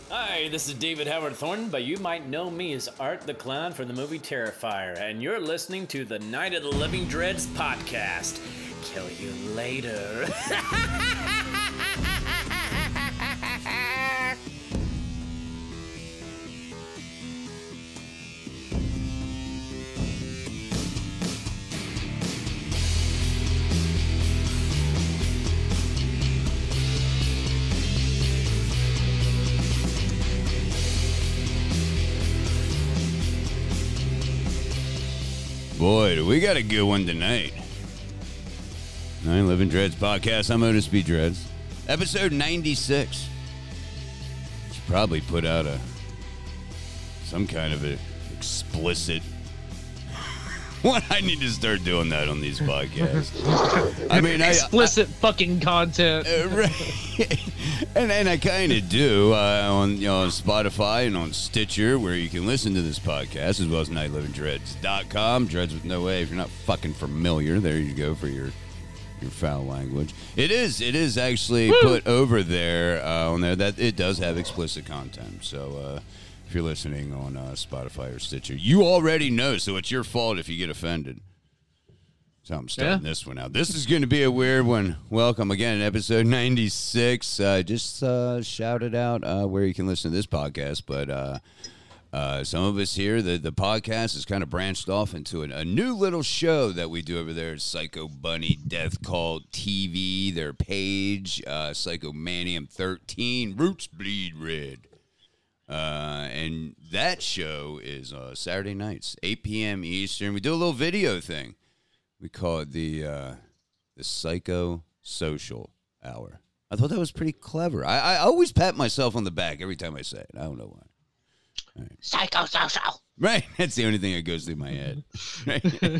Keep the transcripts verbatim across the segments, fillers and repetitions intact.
Hi, this is David Howard Thornton, but you might know me as Art the Clown from the movie Terrifier, and you're listening to the Night of the Living Dreads podcast. Kill you later. Boy, do we got a good one tonight. Nine Living Dreads podcast. I'm Otis B. Dreads. Episode ninety-six. Should probably put out a some kind of a explicit. What? I need to start doing that on these podcasts. I mean, explicit I, I, fucking content. Uh, right. and and I kind of do uh, on you know on Spotify and on Stitcher, where you can listen to this podcast, as well as night living dreads dot com. Dreads with no A. If you're not fucking familiar, there you go for your your foul language. It is it is actually Woo! put over there uh, on there that it does have explicit content. So. Uh, If you're listening on uh, Spotify or Stitcher, you already know, so it's your fault if you get offended. So I'm starting yeah. this one out. This is going to be a weird one. Welcome again, episode ninety-six. Uh, just uh, shouted out uh, where you can listen to this podcast, but uh, uh, some of us here, the, the podcast has kind of branched off into an, a new little show that we do over there at Psycho Bunny Death Cult T V, their page, uh, Psychomanium thirteen, Roots Bleed Red. Uh, and that show is uh, Saturday nights, eight p.m. Eastern. We do a little video thing. We call it the uh, the Psycho Social Hour. I thought that was pretty clever. I, I always pat myself on the back every time I say it. I don't know why. Right. Psycho Social. Right. That's the only thing that goes through my head. Right?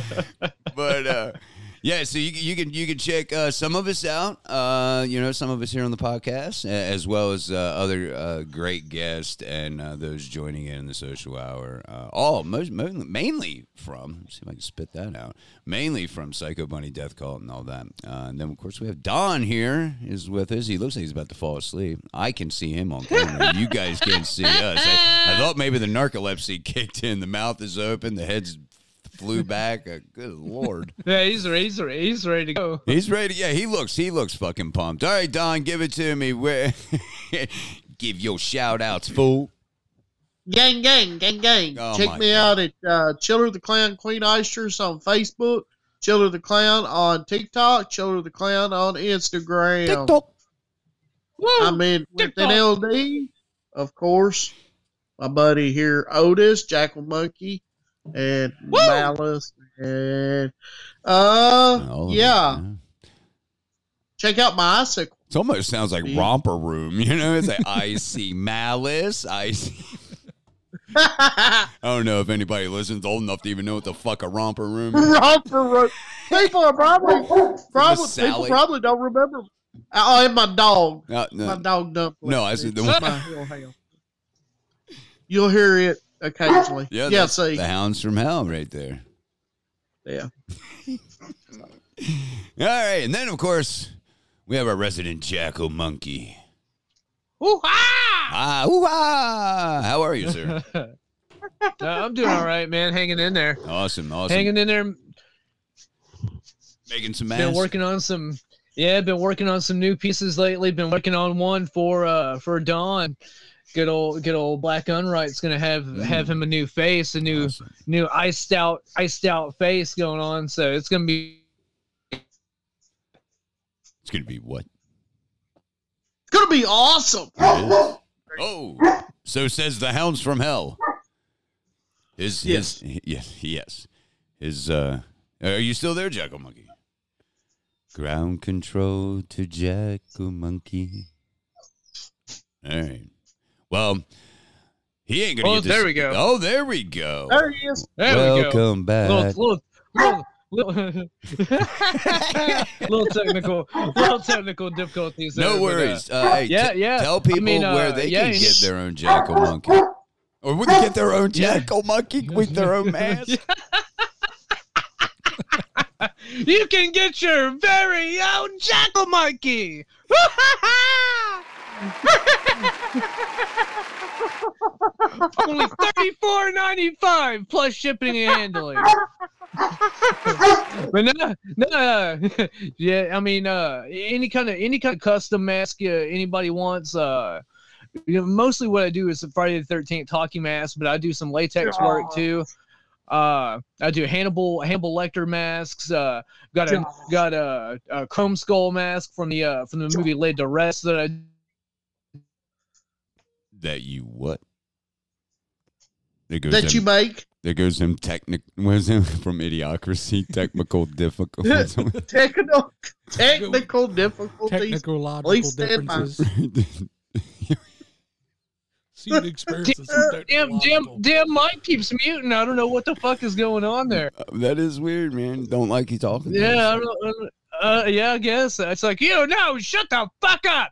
But uh, yeah, so you you can you can check uh, some of us out. Uh, you know, some of us here on the podcast, as well as uh, other uh, great guests and uh, those joining in the social hour. Uh, all most, mainly from let's see if I can spit that out. Mainly from Psycho Bunny Death Cult and all that. Uh, and then of course we have Don here is with us. He looks like he's about to fall asleep. I can see him on camera. You guys can't see us. I, I thought maybe the narcolepsy kicked in. The mouth is open. The head's flew back. Uh, good Lord. Yeah, he's ready. He's ready. He's ready to go. He's ready. Yeah, he looks. He looks fucking pumped. All right, Don, give it to me. Where? Give your shout outs, fool. Gang, gang, gang, gang. Oh, Check me God. out at uh, Chiller the Clown Queen Oysters on Facebook, Chiller the Clown on TikTok, Chiller the Clown on Instagram. TikTok. Woo, I'm in with an L D, of course. My buddy here, Otis, Jackal Monkey, and Woo! Malice, and uh, oh, yeah. yeah. Check out my icicle. It almost sounds like Romper Room, you know? It's like I see Malice, I see. I don't know if anybody listens old enough to even know what the fuck a romper room is. Romper room. People are probably, probably people probably don't remember. Oh, and my dog. Uh, no. My dog dumpling. No, I see the one. You'll hear it occasionally. Yeah, yeah see. The Hounds from Hell right there. Yeah. All right, and then, of course, we have our resident Jackal Monkey. Ooh-ah! Ah, ooh-ah! How are you, sir? uh, I'm doing all right, man. Hanging in there. Awesome, awesome. Hanging in there. Making some masks. Been working on some, yeah, been working on some new pieces lately. Been working on one for uh for Dawn. Good old, good old Black Unright's gonna have mm. have him a new face, a new awesome. new iced out, iced out face going on. So it's gonna be. It's gonna be what? It's gonna be awesome. Oh, so says the Hounds from Hell. His, yes, his, yes, yes. His. Uh, are you still there, Jackal Monkey? Ground control to Jackal Monkey. All right. Well, he ain't gonna. Oh, get this. There we go. Oh, there we go. There he is. There Welcome we go. back. Little, little, little, little technical, little technical difficulties. No there, worries. But, uh, uh, hey, yeah, t- yeah. Tell people I mean, uh, where they yeah, can get their own Jackal Monkey, or we can get their own Jackal Monkey with their own mask. You can get your very own Jackal Monkey. Only thirty-four ninety-five plus shipping and handling. But no, no, yeah. I mean, uh, any kind of any kind of custom mask uh, anybody wants. Uh, you know, mostly what I do is a Friday the thirteenth hockey mask, but I do some latex work too. Uh, I do Hannibal Hannibal Lecter masks. Uh, got a got a, a Chrome Skull mask from the uh, from the movie Laid to Rest that I. That you what? There goes that him, you make. There goes him technic. Where's him from Idiocracy? Technical difficulties. technical technical difficulties. Technological Please stand by. differences. Seen experiences. some Damn, damn, technological- damn! Mike keeps muting. I don't know what the fuck is going on there. That is weird, man. Don't like you talking. to Yeah, I us. don't, know. uh, yeah, I guess it's like you know, shut the fuck up.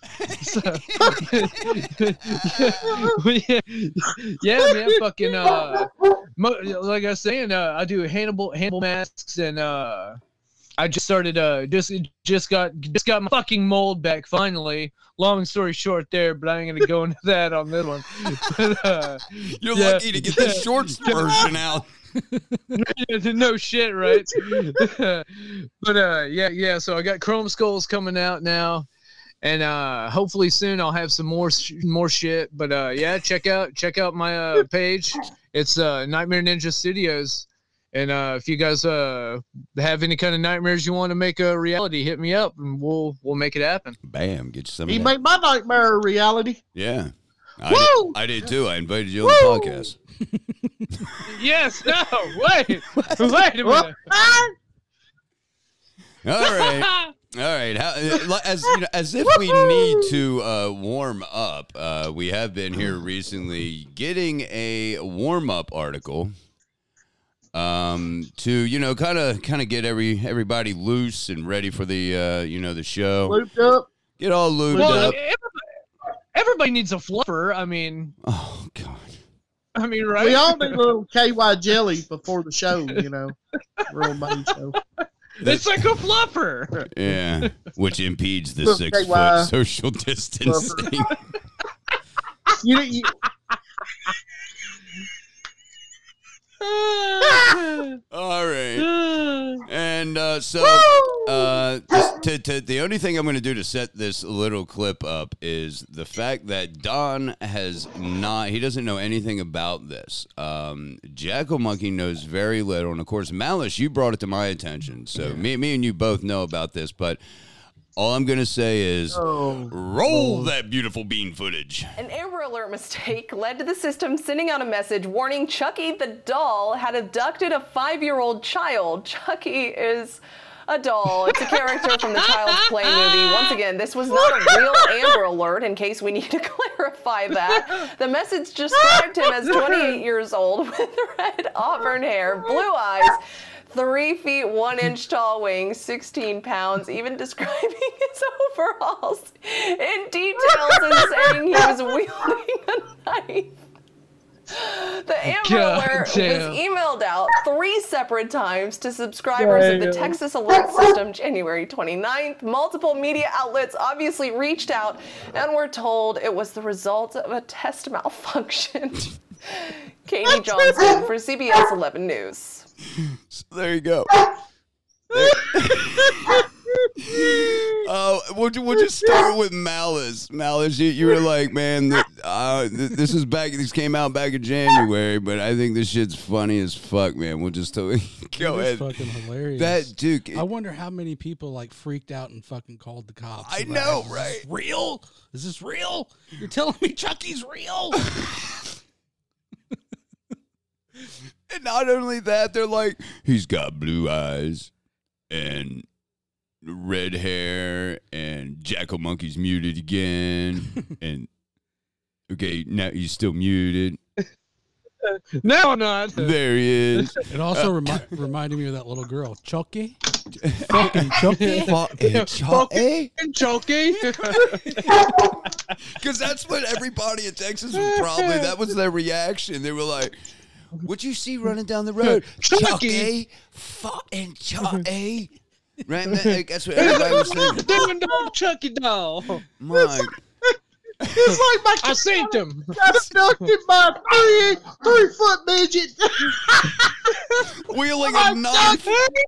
So, yeah, yeah, man, fucking. Uh, mo- like I was saying, uh, I do Hannibal Hannibal masks, and uh, I just started. Uh, just just got just got my fucking mold back finally. Long story short, there, but I ain't gonna go into that on this one. But, uh, You're yeah, lucky to get the yeah. shorts version out. No shit, right? But uh, yeah, yeah. So I got Chrome Skulls coming out now, and uh, hopefully soon I'll have some more sh- more shit. But uh, yeah, check out check out my uh, page. It's uh, Nightmare Ninja Studios, and uh, if you guys uh, have any kind of nightmares you want to make a reality, hit me up, and we'll we'll make it happen. Bam, get you some. He of that. made my nightmare a reality. Yeah, I Woo! did, I did too. I invited you on the podcast. Yes. No. Wait. Wait a minute. All right. All right. How, uh, as you know, as if we need to uh, warm up, uh, we have been here recently getting a warm up article um, to you know kind of kind of get every everybody loose and ready for the uh, you know the show. Looped up. Get all lubed Well, up. everybody, everybody needs a fluffer. I mean, Oh God. I mean, right? We all need a little K Y jelly before the show, you know. Real main show. It's like a fluffer. Yeah, which impedes the Look, six hey, wow. foot social distancing. You, you, All right. And uh, so, uh, just to, to, the only thing I'm going to do to set this little clip up is the fact that Don has not, he doesn't know anything about this. Um, Jackal Monkey knows very little. And of course, Malice, you brought it to my attention. So yeah. me, me and you both know about this. But all I'm going to say is Oh. roll that beautiful bean footage. An Amber Alert mistake led to the system sending out a message warning Chucky the doll had abducted a five-year-old child. Chucky is a doll. It's a character from the Child's Play movie. Once again, this was not a real Amber Alert, in case we need to clarify that. The message described him as twenty-eight years old with red auburn hair, blue eyes, Three feet, one inch tall, weighing sixteen pounds, even describing his overalls in details and saying he was wielding a knife. The Amber God Alert damn. was emailed out three separate times to subscribers of the Texas Alert System January twenty-ninth. Multiple media outlets obviously reached out and were told it was the result of a test malfunction. Katie Johnson for C B S eleven News. So there you go. There. Uh, we'll, we'll just start with Malice. Malice, you, you were like, man, th- uh, th- this is back. This came out back in January, but I think this shit's funny as fuck, man. We'll just tell you. Go It is ahead. fucking hilarious. That dude. I wonder how many people like freaked out and fucking called the cops. I about, know, is this right? real? Is this real? You're telling me Chucky's real? And not only that, they're like, he's got blue eyes and red hair, and Jackal Monkey's muted again. And okay, now he's still muted. No, not. There he is. It also remi- reminded me of that little girl, Chucky. Fucking Chucky. Fucking Chucky. Chucky. Because that's what everybody in Texas was probably, that was their reaction. They were like, what'd you see running down the road? Chucky. Chucky. Fucking Chucky. Right? That- That's what everybody was saying. Damn dog, Chucky doll. My. It's like my I seen him. got abducted by a three, three foot midget. Wielding a knife.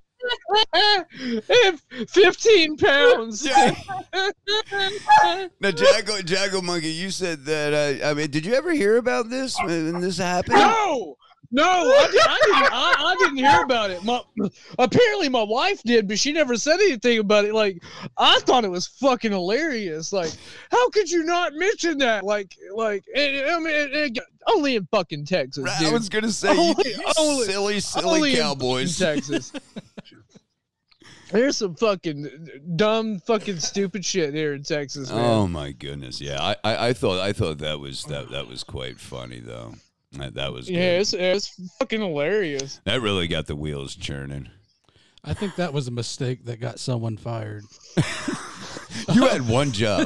Fifteen pounds. Yeah. Now, Jacko, Jacko Monkey, you said that. Uh, I mean, did you ever hear about this when this happened? No, no, I, did, I didn't. I, I didn't hear about it. My, apparently, my wife did, but she never said anything about it. Like, I thought it was fucking hilarious. Like, how could you not mention that? Like, like, it, I mean, it, it, only in fucking Texas. Right, Dude. I was gonna say, Only- you, you only- silly, silly only in cowboys. fucking Texas. There's some fucking dumb, fucking stupid shit here in Texas, man. Oh my goodness, yeah. I, I, I thought I thought that was that that was quite funny though. That, that was good. Yeah, it's, it's fucking hilarious. That really got the wheels churning. I think that was a mistake that got someone fired. You had one job.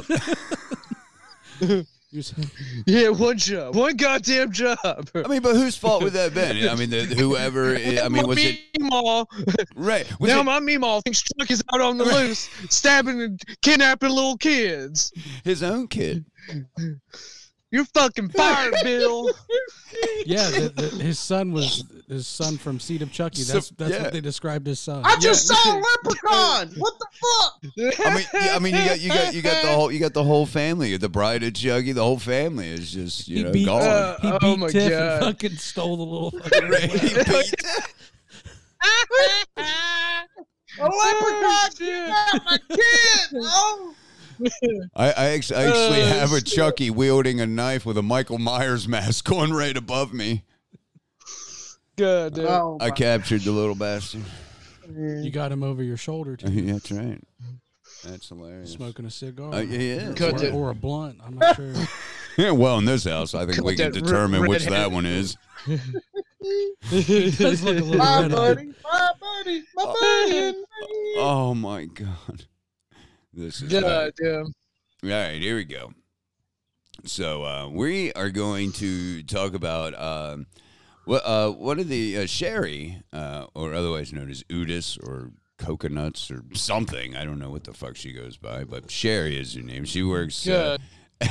You said, Yeah, one job, one goddamn job. I mean, but whose fault would that have been? I mean, the, whoever. I mean, was it Meemaw. right? Was Now it my Meemaw thinks Chuck is out on the loose, stabbing and kidnapping little kids. his own kid? You're fucking fired, Bill. yeah, the, the, his son was his son from Seed of Chucky. That's So- that's yeah. what they described his son. I just saw a leprechaun. What the fuck? I mean, yeah, I mean, you got you got you got the whole you got the whole family. The bride of Chucky, the whole family is just you he know beat, gone. Uh, he oh beat my Tiff God. and fucking stole the little fucking Right, he beat- A leprechaun kidnapped my kid. Oh. I, I actually, I actually Oh, have a shit. Chucky wielding a knife with a Michael Myers mask on right above me. God damn. Oh, I my- captured the little bastard. You got him over your shoulder too, That's right. That's hilarious. smoking a cigar. Uh, yeah, Cut or, that- or a blunt. I'm not sure. yeah. Well, in this house, I think Cut we can that determine red- which that red-headed- one is. He does look a little My red-eyed. buddy, my buddy, my buddy. and me. Oh my god, this is God damn. all right. Here we go. So uh, we are going to talk about um, what uh, one of the uh, Sherry, uh, or otherwise known as Udis or Coconuts or something. I don't know what the fuck she goes by, but Sherry is her name. She works. Uh, God.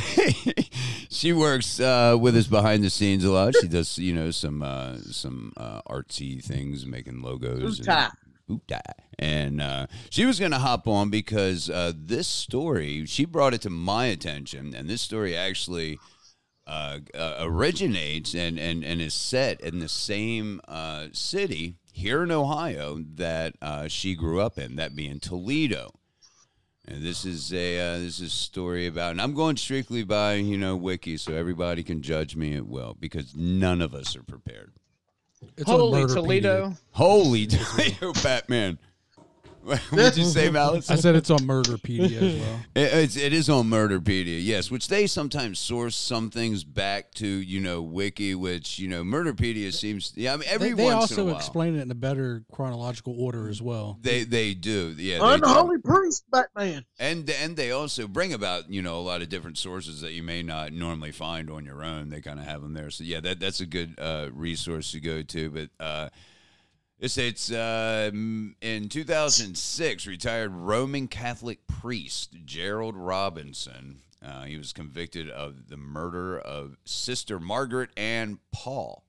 she works uh, with us behind the scenes a lot. She does, you know, some uh, some uh, artsy things, making logos. Oota. And, Oota. And uh, she was going to hop on because uh, this story, she brought it to my attention, and this story actually uh, uh, originates and, and, and is set in the same uh, city here in Ohio that uh, she grew up in, that being Toledo. And this is a uh, this is a story about, and I'm going strictly by you know wiki, so everybody can judge me at will because none of us are prepared. It's on Holy Murderpedia. Toledo. Holy Toledo, Batman! What'd you say, Malice? I said it's on Murderpedia as well. It, it's, it is on Murderpedia, yes, which they sometimes source some things back to, you know, Wiki, which, you know, Murderpedia seems, yeah, I mean, every They, they once in a also while. explain it in a better chronological order as well. They they do, yeah. They do. Unholy priest, Batman. And and they also bring about, you know, a lot of different sources that you may not normally find on your own. They kind of have them there. So, yeah, that that's a good uh, resource to go to. But uh, it's, it's uh, in two thousand six, retired Roman Catholic priest Gerald Robinson. Uh, he was convicted of the murder of Sister Margaret Ann Paul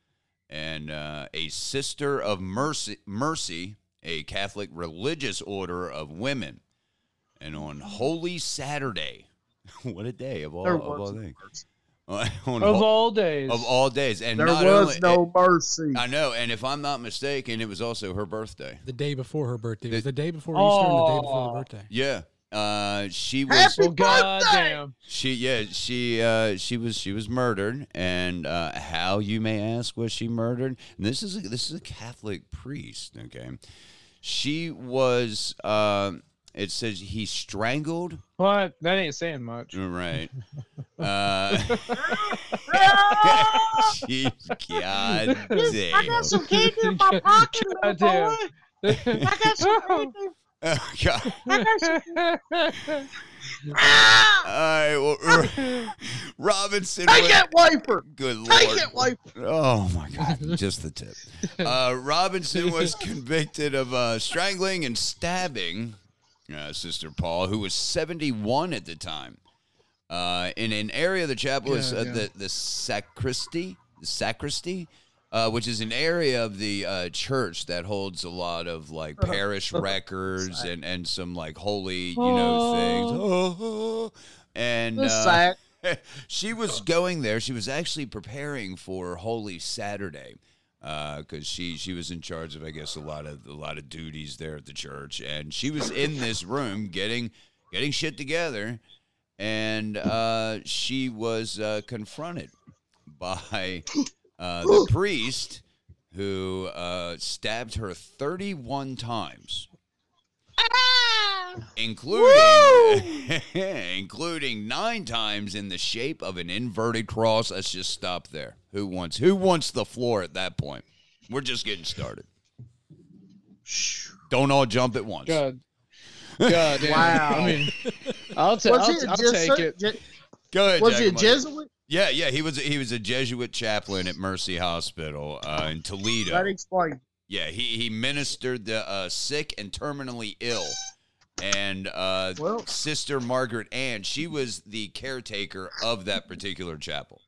and uh, a Sister of Mercy, Mercy, a Catholic religious order of women. And on Holy Saturday, what a day of all, There of all was days. no On Of hol- all days. of all days. And There not was only, no mercy. I know, and if I'm not mistaken, it was also her birthday. The day before her birthday. It was The- the day before Easter and the day before Aw. her birthday. Yeah. Uh, she was Happy Well, God birthday! damn. she yeah, she uh she was she was murdered, and uh how, you may ask, was she murdered? And this is a, this is a Catholic priest, okay? She was um it says he strangled. What? That ain't saying much. Right. Uh, she, God damn. I got some candy in my pocket, little God damn. boy. I got some candy. Oh, God. I got some. All right. Well, Robinson. Take was- that wafer. Good Lord. Take it, wafer. Oh, my God. Just the tip. Uh, Robinson was convicted of uh, strangling and stabbing uh, Sister Paul, who was seventy-one at the time. Uh, in an area of the chapel is Yeah, uh, yeah. the the sacristy, the sacristy, uh, which is an area of the uh, church that holds a lot of like parish records and, and some like holy, you know, things. Oh, and The uh, sack. she was going there. She was actually preparing for Holy Saturday because uh, she she was in charge of, I guess, a lot of a lot of duties there at the church, and she was in this room getting getting shit together. And uh, she was uh, confronted by uh, the priest who uh, stabbed her thirty-one times, including including nine times in the shape of an inverted cross. Let's just stop there. Who wants who wants the floor at that point? We're just getting started. Don't all jump at once. God. God damn. Wow. I mean, I'll, ta- Was I'll, it I'll just take it. Je- Go ahead. Was Jack he a Monkey. Jesuit? Yeah, yeah. He was he was a Jesuit chaplain at Mercy Hospital uh, in Toledo. That explains. Yeah, he, he ministered the uh, sick and terminally ill. And uh, Well- Sister Margaret Ann, she was the caretaker of that particular chapel.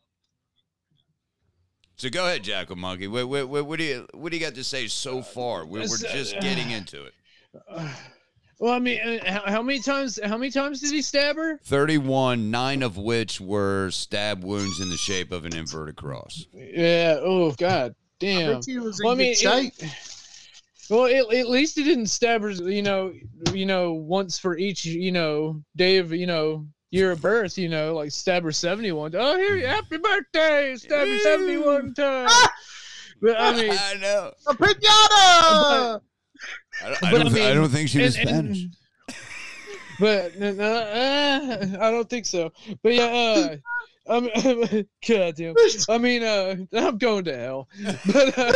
So go ahead, Jackal Monkey. What, what, what, what do you what do you got to say so far? We're, we're just getting into it. Well, I mean, uh, how, how many times? How many times did he stab her? thirty-one, nine of which were stab wounds in the shape of an inverted cross. Yeah. Oh God. I Damn. bet he was in Well, I good mean, shape. it- well, it, at least he didn't stab her. You know, you know, once for each, you know, day of, you know, year of birth. You know, like stab her seventy-one. Oh, here, happy birthday! Stab her seventy-one times. But I mean, I know. A pinata! I don't, I But don't, I thi- I mean, don't think she was and- and- Spanish. But uh, uh, I don't think so. But yeah, uh, I'm, God damn. I mean, uh, I'm going to hell. But uh,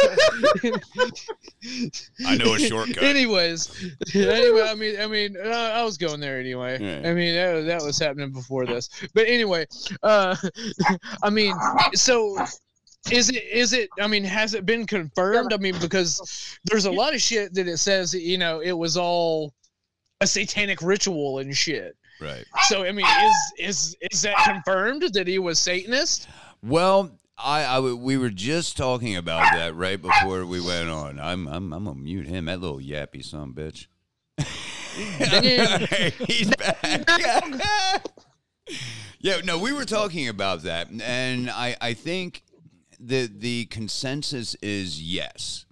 I know a shortcut. Anyways, anyway, I mean, I mean, uh, I was going there anyway. Yeah. I mean, that, was- that was happening before this. But anyway, uh, I mean, so. Is it? Is it? I mean, has it been confirmed? I mean, because there's a lot of shit that it says, you know, it was all a satanic ritual and shit. Right. So I mean, is is is that confirmed that he was Satanist? Well, I, I w- we were just talking about that right before we went on. I'm I'm I'm gonna mute him. That little yappy son of a bitch. He's back. Yeah, no, we were talking about that, and I I think the the consensus is yes,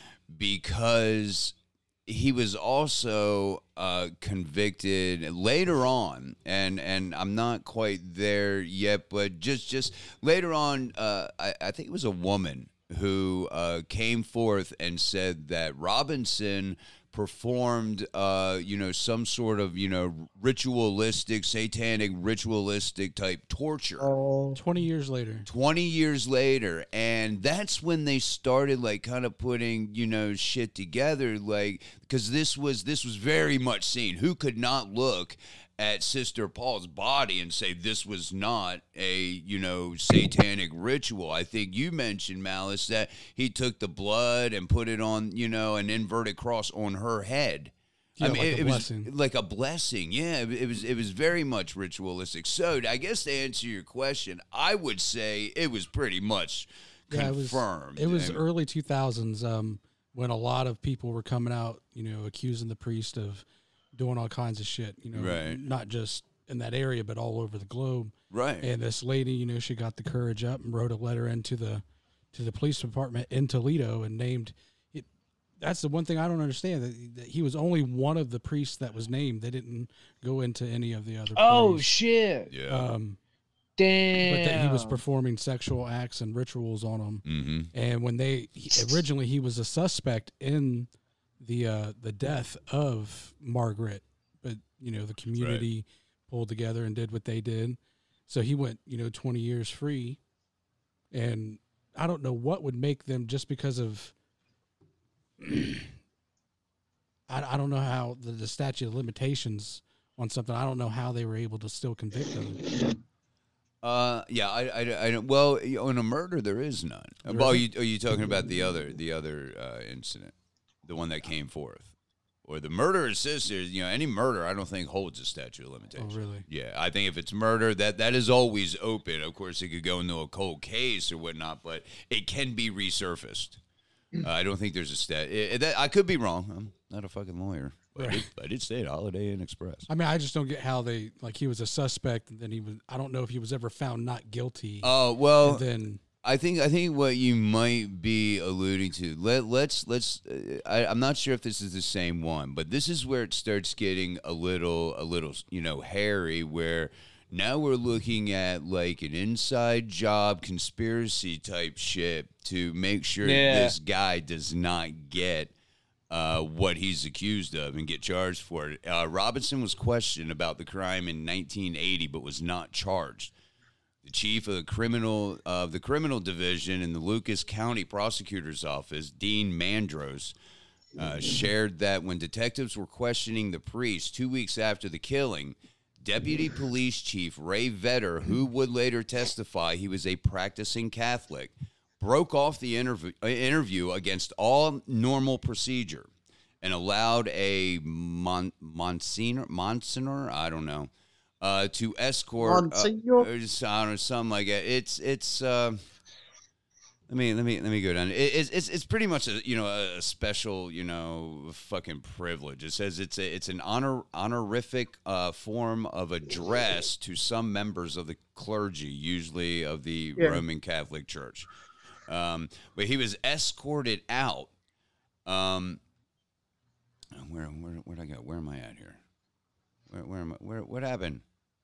because he was also uh, convicted later on, and, and I'm not quite there yet, but just just later on, uh, I, I think it was a woman who uh, came forth and said that Robinson performed, uh, you know, some sort of, you know, ritualistic, satanic, ritualistic type torture. Oh, twenty years later. twenty years later, and that's when they started like kind of putting, you know, shit together, like, because this was this was very much seen. Who could not look at Sister Paul's body and say this was not a, you know, satanic ritual? I think you mentioned, Malice, that he took the blood and put it on, you know, an inverted cross on her head. Yeah, I mean, like it, a it was blessing. like a blessing. Yeah, it, it was it was very much ritualistic. So I guess to answer your question, I would say it was pretty much Yeah, it was, confirmed. it was And- early two thousands um, when a lot of people were coming out, you know, accusing the priest of doing all kinds of shit, you know, Right. not just in that area, but all over the globe. right. And this lady, you know, she got the courage up and wrote a letter into the to the police department in Toledo and named it. That's the one thing I don't understand, that, that he was only one of the priests that was named. They didn't go into any of the other Oh priests. shit! yeah. Um, Damn. but that he was performing sexual acts and rituals on them. mm-hmm. And when they he, originally he was a suspect in the uh, the death of Margaret, but you know the community pulled together and did what they did. So he went, you know, twenty years free. And I don't know what would make them, just because of I, I don't know how the, the statute of limitations on something. I don't know how they were able to still convict him. Uh, yeah, I, I, I don't. Well, on a murder, there is none. There well, are isn't? you, are you talking about the other, the other uh, incident, the one that came forth? or the murder assist, you know, any murder, I don't think holds a statute of limitations. Oh, really? Yeah, I think if it's murder, that that is always open. Of course, it could go into a cold case or whatnot, but it can be resurfaced. Uh, I don't think there's a stat. It, it, that, I could be wrong. I'm not a fucking lawyer. But Right. I, did, I did say it, Holiday Inn Express. I mean, I just don't get how they like he was a suspect, and then he was. I don't know if he was ever found not guilty. Oh well, and then I think I think what you might be alluding to. Let let's let's. Uh, I, I'm not sure if this is the same one, but this is where it starts getting a little a little you know hairy. Where now we're looking at like an inside job conspiracy type shit to make sure Yeah. this guy does not get uh, what he's accused of and get charged for it. Uh, Robinson was questioned about the crime in nineteen eighty, but was not charged. The chief of the criminal of the criminal division in the Lucas County Prosecutor's Office, Dean Mandros, uh, shared that when detectives were questioning the priest two weeks after the killing, Deputy Police Chief Ray Vetter, who would later testify he was a practicing Catholic, broke off the interview, uh, interview against all normal procedure and allowed a mon, Monsignor, Monsignor, I don't know, uh, to escort uh, Monsignor? or just, I don't know, something like that. It's it's. Uh, let me let me let me go down. It, it's it's it's pretty much a you know a special you know fucking privilege. It says it's a, it's an honor honorific uh, form of address to some members of the clergy, usually of the Yeah. Roman Catholic Church. Um, but he was escorted out. Um, where where where'd I go? Where am I at here? Where where am I? Where what happened?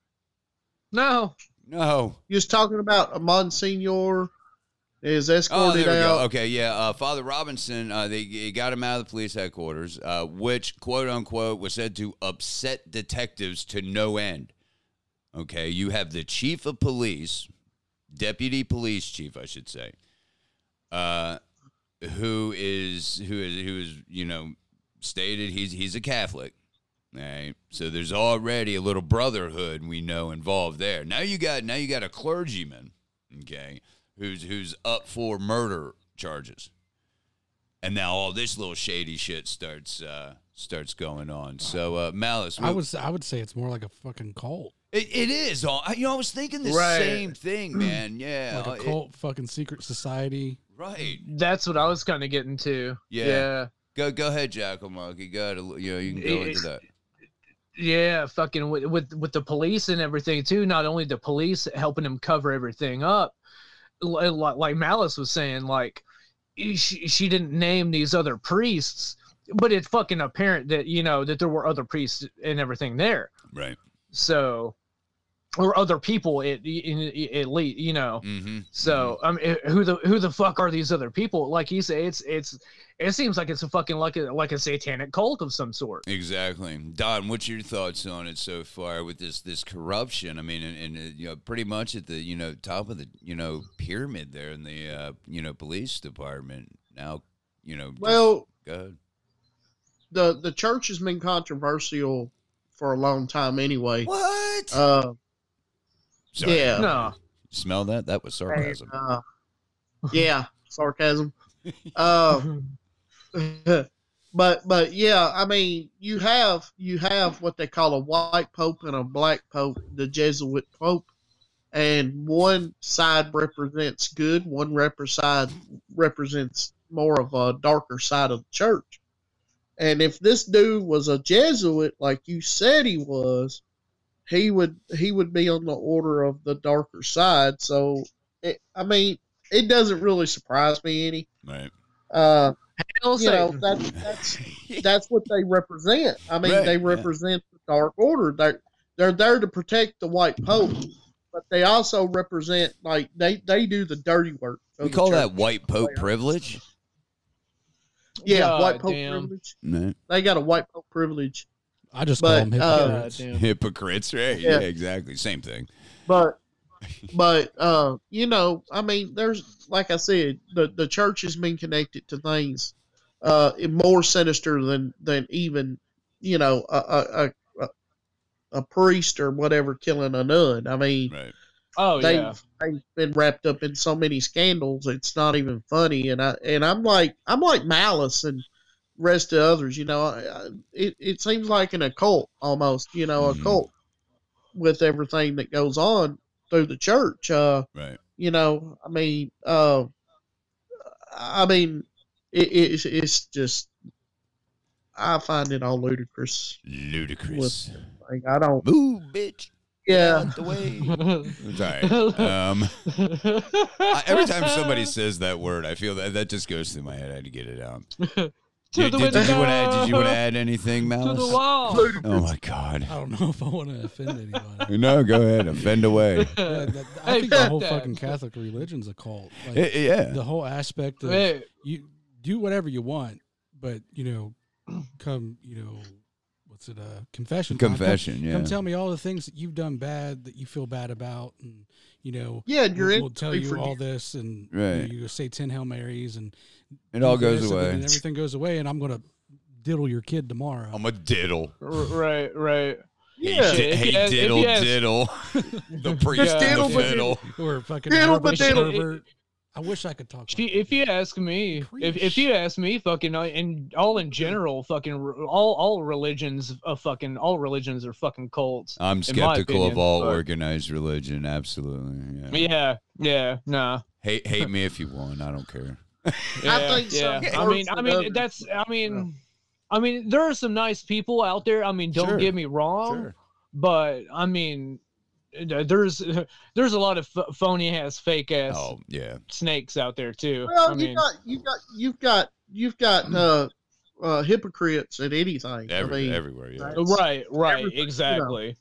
No. No. You was talking about a Monsignor is Oh, escorted there we out. go. Okay, yeah. Uh, Father Robinson, uh, they, they got him out of the police headquarters, uh, which, quote unquote, was said to upset detectives to no end. Okay, you have the chief of police, deputy police chief, I should say, uh, who is who is who is you know stated he's he's a Catholic. Right, so there's already a little brotherhood we know involved there. Now you got now you got a clergyman, okay, who's who's up for murder charges, and now all this little shady shit starts uh, starts going on. So uh, Malice, I what- was I would say it's more like a fucking cult, it, it is. all- You know, I was thinking the Right. same thing, man. Yeah, like a it- cult fucking secret society. right. That's what I was kind of getting to. Yeah. Yeah. Go go ahead, Jackal Monkey. Go ahead. You know, you can go It- into that. Yeah, fucking with, with with the police and everything too. Not only the police helping him cover everything up, li- li- like Malice was saying, like she she didn't name these other priests, but it's fucking apparent that you know that there were other priests and everything there. Right. So, or other people at at least, you know. Mm-hmm. So, I mean, who the who the fuck are these other people? Like you say, it's it's it seems like it's a fucking like a like a satanic cult of some sort. Exactly, Don. What's your thoughts on it so far with this this corruption? I mean, and, and uh, you know, pretty much at the you know top of the you know pyramid there in the uh, you know police department now. You know, Well, go ahead. the the church has been controversial for a long time anyway. What? Uh, Sorry. yeah. No, Smell that? That was sarcasm. Uh, yeah, sarcasm. Uh, but but yeah, I mean, you have you have what they call a white pope and a black pope, the Jesuit pope, and one side represents good, one repre- side represents more of a darker side of the church. And if this dude was a Jesuit, like you said he was, he would he would be on the order of the darker side. So, it, I mean, it doesn't really surprise me any. Right. Uh, Hail you know, Satan. that, that's that's what they represent. I mean, Right, they yeah. represent the dark order. They're they're there to protect the white pope, but they also represent like they they do the dirty work. of We the call church. that white pope privilege. Yeah, God white pope damn. privilege. No. They got a white pope privilege. I just But, call them uh, hypocrites. God damn. Hypocrites, right? Yeah. Yeah. exactly. Same thing. But but uh, you know, I mean, there's like I said, the the church has been connected to things uh more sinister than than even you know a a a, a priest or whatever killing a nun. I mean, Right. Oh they've, yeah. they've been wrapped up in so many scandals. It's not even funny. And I and I'm like I'm like Malice, and rest of the others. You know, I- it it seems like an occult almost. You know, Mhm. a cult with everything that goes on through the church. Uh, Right. you know, I mean, uh, I mean, it, it's it's just I find it all ludicrous. Ludicrous. Like I don't. Move, bitch. Yeah. Out the way. It's all right. Um, I, every time somebody says that word, I feel that that just goes through my head. I had to get it out. To Did, the did, did you want to add? window. Did you want to add anything, To Malice? the wall. Oh my God. I don't know if I want to offend anybody. No, go ahead. Offend away. Yeah, that, I Hey, think the fuck whole that. fucking Catholic religion's a cult. Like, Eh, yeah. the whole aspect of Hey, you do whatever you want, but you know, come you know, what's it? Uh, confession. time. Come- Confession. Yeah. Come tell me all the things that you've done bad that you feel bad about, and you know, Yeah, and you're we'll, in. we'll tell you all this, and Right. you, you say ten Hail Marys, and It all do goes this, and away. then everything goes away, and I'm gonna diddle your kid tomorrow. I'm a diddle. r- right, right. Hey, Yeah. di- If hey you ask- if diddle, you ask- diddle. The priest Yeah. and Diddle, the but fiddle. or fucking Diddle, Herbert but diddle. Sherbert. I wish I could talk. She, Like if you ask me, if, if you ask me, fucking, uh, and all in general, fucking, r- all all religions, uh, fucking, all religions are fucking cults. I'm in my skeptical of opinion, all but- organized religion. Absolutely. Yeah. Yeah, yeah, nah. Hate hate me if you want. I don't care. Yeah, think yeah. some I mean, works I than mean, others. that's, I mean, I mean, there are some nice people out there. I mean, don't Sure. get me wrong, Sure. but I mean, th- there's there's a lot of ph- phony ass, fake ass Oh yeah. snakes out there too. Well, I you mean, got you got you've got you've got uh, uh, hypocrites at anything. Every, I mean, everywhere. Yeah. right. right, right, everything, you know. exactly.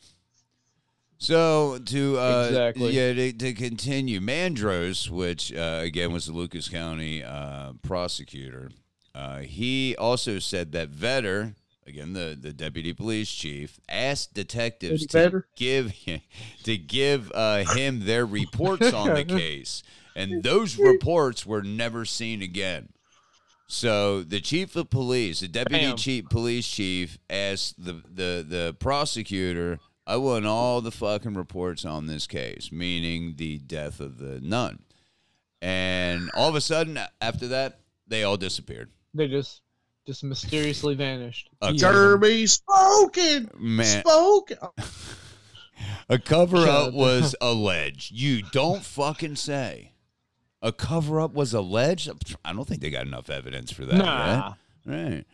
So to uh, Exactly. yeah to, to continue, Mandros, which uh, again was the Lucas County uh, prosecutor, uh, he also said that Vetter, again the, the deputy police chief, asked detectives Eddie to Vedder? give to give uh, him their reports on the case, and those reports were never seen again. So the chief of police, the deputy Bam. chief police chief, asked the, the, the prosecutor, I want all the fucking reports on this case, meaning the death of the nun. And all of a sudden, after that, they all disappeared. They just just mysteriously vanished. A, Yeah. Jeremy spoken, man, spoken. a cover-up was alleged. You don't fucking say. A cover-up was alleged? I don't think they got enough evidence for that. Nah. Right?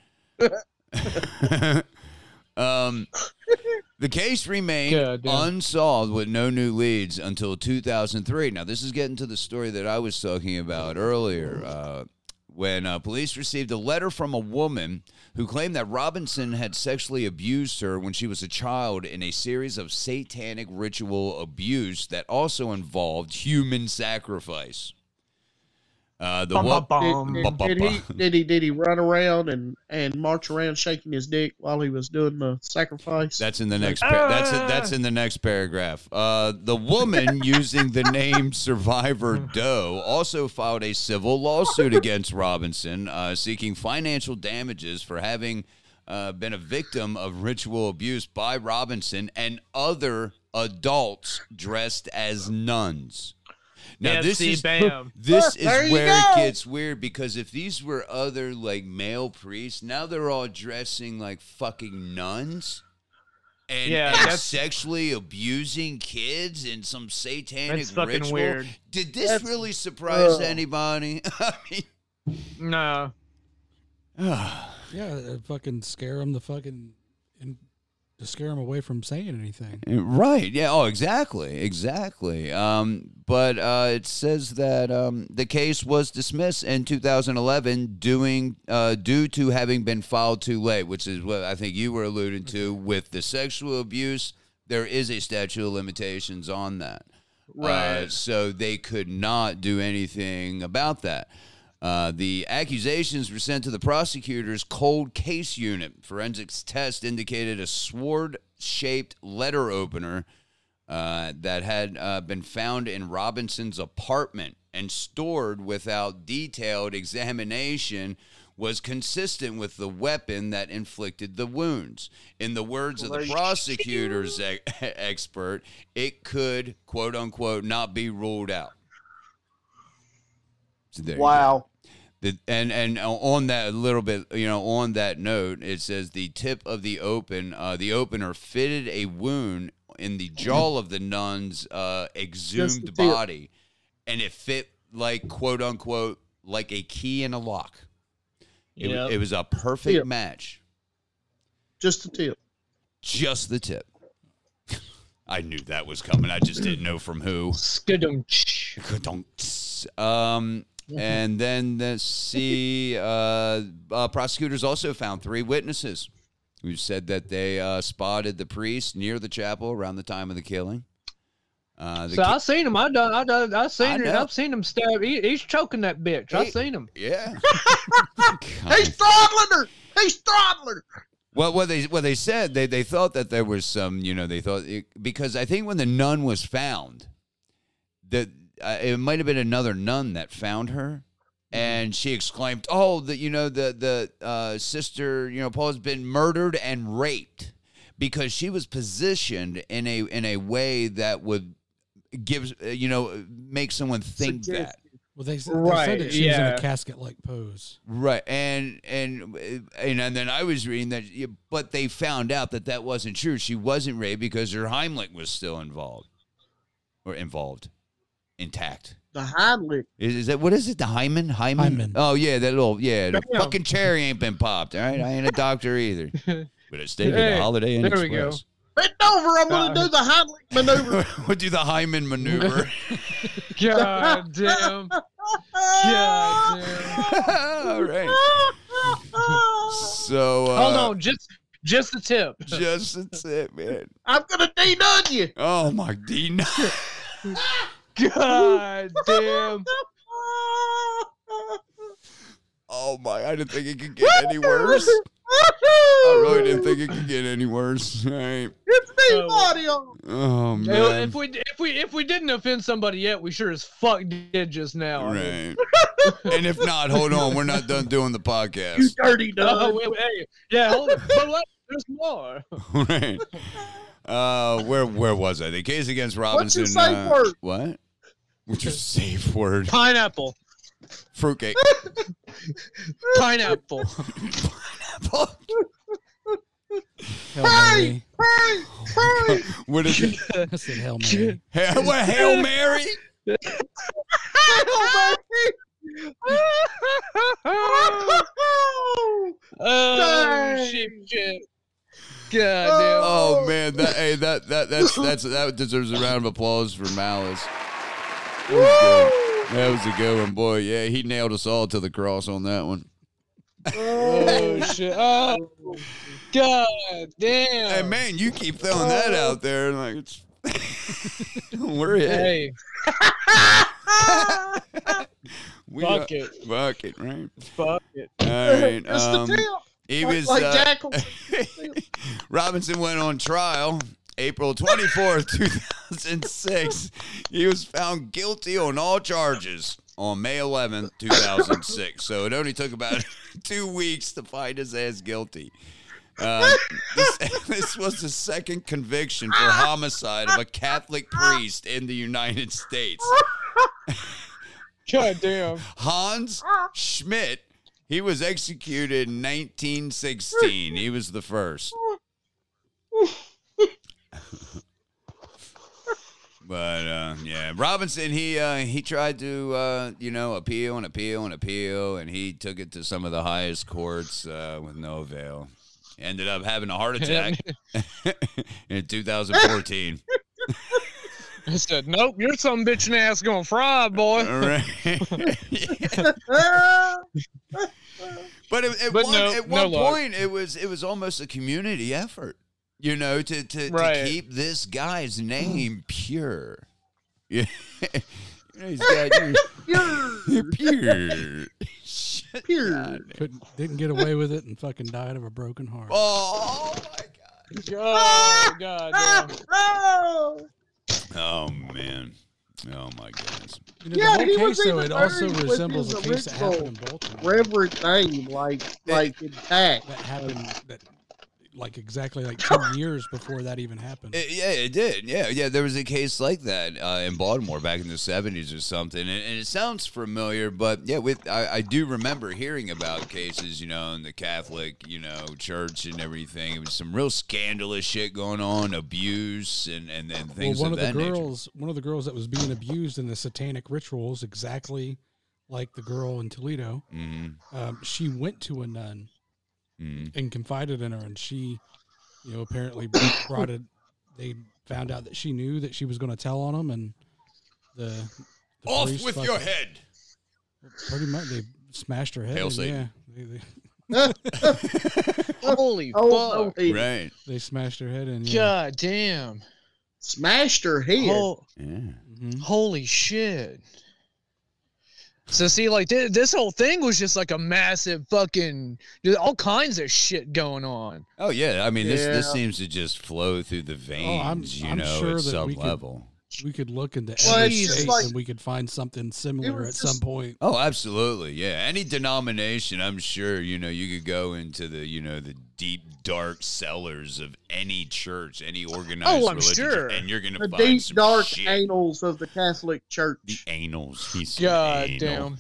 Right. um, the case remained God damn. unsolved with no new leads until two thousand three. Now, this is getting to the story that I was talking about earlier. Uh, when uh, police received a letter from a woman who claimed that Robinson had sexually abused her when she was a child in a series of satanic ritual abuse that also involved human sacrifice. Uh, the Bum, wo- bum, Did, bum. did, did he did he did he run around and, and march around shaking his dick while he was doing the sacrifice? That's in the next. Par- that's that's in the next paragraph. Uh, the woman using the name Survivor Doe also filed a civil lawsuit against Robinson, uh, seeking financial damages for having uh, been a victim of ritual abuse by Robinson and other adults dressed as nuns. Now Yeah, this see, is bam. this is There you where go. it gets weird, because if these were other like male priests, now they're all dressing like fucking nuns and, Yeah, and that's- sexually abusing kids in some satanic That's fucking ritual. weird. Did this That's- really surprise ugh. anybody? I mean, No. yeah, uh, fucking scare them the fucking and to scare them away from saying anything. right? Yeah. Oh, exactly, exactly. Um, but uh, it says that um, the case was dismissed in two thousand eleven, doing uh, due to having been filed too late, which is what I think you were alluding to with the sexual abuse. There is a statute of limitations on that, Right. Uh, so they could not do anything about that. Uh, the accusations were sent to the prosecutor's cold case unit. Forensics test indicated a sword-shaped letter opener uh, that had uh, been found in Robinson's apartment and stored without detailed examination was consistent with the weapon that inflicted the wounds. In the words of the prosecutor's e- expert, it could, quote-unquote, not be ruled out. So there you go. wow. The, and and on that little bit, you know, on that note, it says the tip of the open, uh, the opener fitted a wound in the jaw of the nun's uh, exhumed body, and it fit like quote unquote like a key in a lock. It, yep. it was a perfect tip. match. Just the tip. Just the tip. I knew that was coming. I just didn't know from who. Um. And then let's see, uh, uh, prosecutors also found three witnesses who said that they uh, spotted the priest near the chapel around the time of the killing. Uh, the so ki- I seen him. I done. I done. I seen him. I've seen him stab. He, he's choking that bitch. I seen him. Yeah. He's throttling her. He's throttling her. Well, what they what they said they they thought that there was some, you know, they thought it, because I think when the nun was found, that. Uh, it might have been another nun that found her, and she exclaimed, "Oh, the you know the the uh, sister, you know, Paul has been murdered and raped," because she was positioned in a in a way that would give uh, you know make someone think that. Well, they, they right, said that she yeah. was in a casket-like pose, right? And and and and then I was reading that, but they found out that that wasn't true. She wasn't raped because her Heimlich was still involved, or involved. Intact. The Heimlich. Is, is that what is it? The Hymen? Hymen? Hymen. Oh yeah, that little yeah. The Damn. fucking cherry ain't been popped. All right, I ain't a doctor either, but I stayed Hey, at the Holiday Inn there we Express. Bend over. I'm going to Uh, do the Heimlich maneuver. We'll do the Hymen maneuver. God damn. God damn. All right. So uh, Hold on, just just the tip. just that's it, man. I'm going to D-nun you. Oh my D. God damn. Oh my! I didn't think it could get any worse. I really didn't think it could get any worse. All right. It's me, Oh. Mario. Oh man. If we if we if we didn't offend somebody yet, we sure as fuck did just now. I mean, Right. And if not, hold on. We're not done doing the You podcast. dirty Oh, nun. wait, wait, hey, yeah, hold on. But what? There's more. Right. Uh, where where was I? The case against Robinson. What's your safe uh, word? What? What's your safe word? Pineapple. Fruitcake. Pineapple. Pineapple. Hail Hey, Mary. hey, hey. What is it? I said Hail Mary. Hey, what? Hail Mary? Oh, Dang. shit, shit. God damn. Oh man, that hey, that that that's that's that deserves a round of applause for Malice. That was good. That was a good one, boy. Yeah, he nailed us all to the cross on that one. Oh, shit. Oh, God damn. Hey man, you keep throwing that out there, like it's we're it. Hey, We fuck got- it. Fuck it, right? Fuck it. All right. It's Um, the tip. he Like- was like uh, Jackal. Robinson went on trial April twenty-fourth, two thousand six. He was found guilty on all charges on May eleventh, two thousand six. So it only took about two weeks to find his ass guilty. Uh, this, this was the second conviction for homicide of a Catholic priest in the United States. God damn. Hans Schmidt, he was executed in nineteen sixteen. He was the first. But uh, yeah, Robinson, he uh, he tried to uh, you know appeal and appeal and appeal, and he took it to some of the highest courts uh, with no avail. Ended up having a heart attack in two thousand fourteen. I said, nope, you're some bitchin' ass gonna fry, boy. All right. But at, at But one, no- at no one luck. point, it was it was almost a community effort, you know, to to, Right. to keep this guy's name pure. Yeah, you know, he's got you're pure. Shit, Pure. God. Couldn't, didn't get away with it and fucking died of a broken heart. Oh my God. Oh, God damn. Oh, Oh man. Oh my goodness. You know, Yeah, the he whole was case, though, even it also buried with resembles a his case that happened in original Baltimore. reverend name, like like intact. That happened, that like exactly like two years before that even happened. It, yeah, it did. Yeah, yeah. There was a case like that uh, in Baltimore back in the seventies or something, and, and it sounds familiar. But yeah, with I, I do remember hearing about cases, you know, in the Catholic, you know, church and everything. It was some real scandalous shit going on, abuse, and and then things. Well, one of, of, that the nature. girls, one of the girls that was being abused in the satanic rituals, exactly like the girl in Toledo. Mm-hmm. Um, she went to a nun Mm-hmm. and confided in her, and she, you know, apparently brought it. They found out that she knew that she was going to tell on them, and the, the Off priest with fucking- your head. Pretty much, they smashed her head. Hail and, Satan. yeah, they, they, Holy Oh, fuck! no, he Right. they smashed her head, and yeah. God damn! smashed her head. Hol- Yeah. Mhm. holy shit! So see, like th- this whole thing was just like a massive fucking, there's all kinds of shit going on. Oh yeah. I mean, this this Yeah. seems to just flow through the veins. Oh, I'm- you I'm know, sure at that some we could- level. We could look into Well, every it's just state like- and we could find something similar was at some just- point. Oh, absolutely. Yeah. Any denomination, I'm sure, you know, you could go into the, you know, the deep, dark cellars of any church, any organized Oh, I'm religion, sure. and you're going to The find deep, some dark shit. annals of the Catholic Church. The anals. He's God anal. damn!